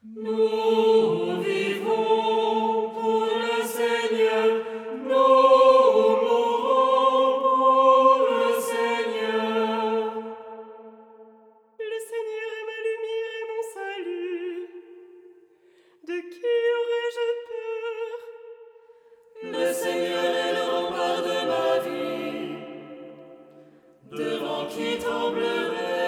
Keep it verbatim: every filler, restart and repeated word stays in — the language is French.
Nous vivons pour le Seigneur, nous mourons pour le Seigneur. Le Seigneur est ma lumière et mon salut. De qui aurais-je peur? Le Seigneur est le rempart de ma vie. Devant qui tremblerai